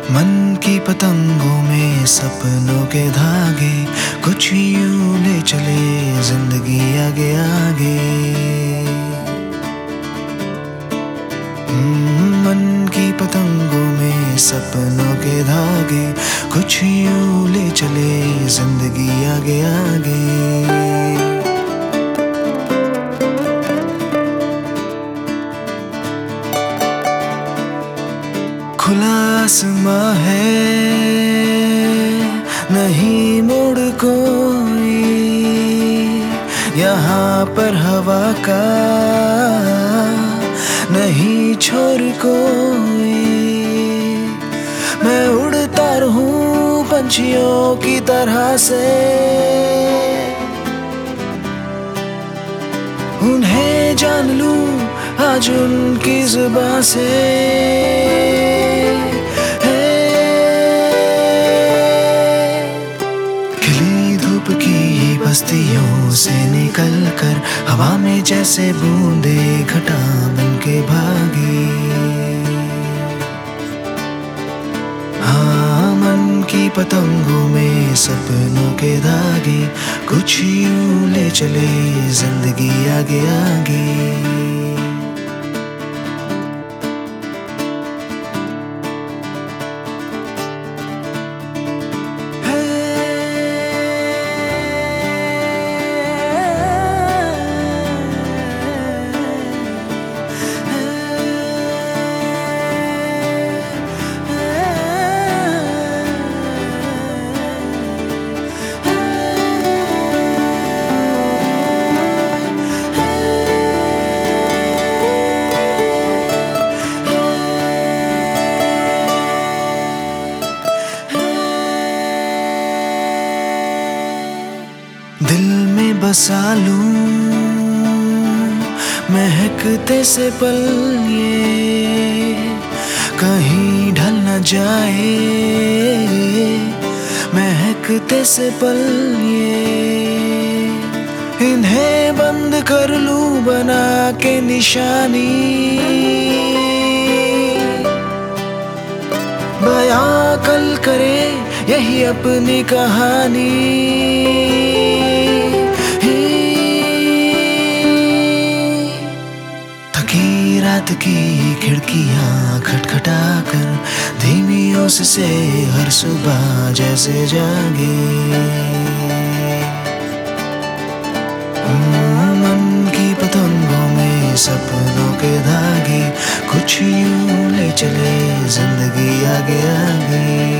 मन की पतंगों में सपनों के धागे, कुछ यूं ले चले जिंदगी आगे आगे। मन की पतंगों में सपनों के धागे, कुछ यूं ले चले जिंदगी आगे आगे। खुला आसमां है, नहीं मोड़ कोई, यहाँ पर हवा का नहीं छोर कोई। मैं उड़ता रहूं पंछियों की तरह से, उन्हें जान लूं आज उनकी जुबां से। खिली धूप की बस्तियों से निकल कर हवा में जैसे बूंदे घटा बन के भागी। हाँ, मन की पतंगों में सपनों के धागे, कुछ यूं ले चले जिंदगी आगे आगे। दिल में बसा लूं महकते से पल ये, कहीं ढल न जाए महकते से पल ये। इन्हें बंद कर लूं बना के निशानी, बयां कल करे यही अपनी कहानी। थकी रात की खिड़कियां खटखटा कर धीमी ओस से हर सुबह जैसे जागे। मन की पतंगों में सपनों के धागे, कुछ यूं ले चले जिंदगी आगे आगे।